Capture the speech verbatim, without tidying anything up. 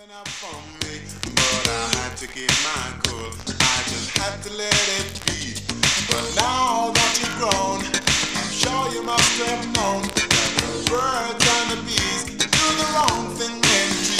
up on me, but I had to keep my cool. I just had to let it be. But now that you've grown, I'm sure you must have known that the birds and the bees do the wrong thing in trees.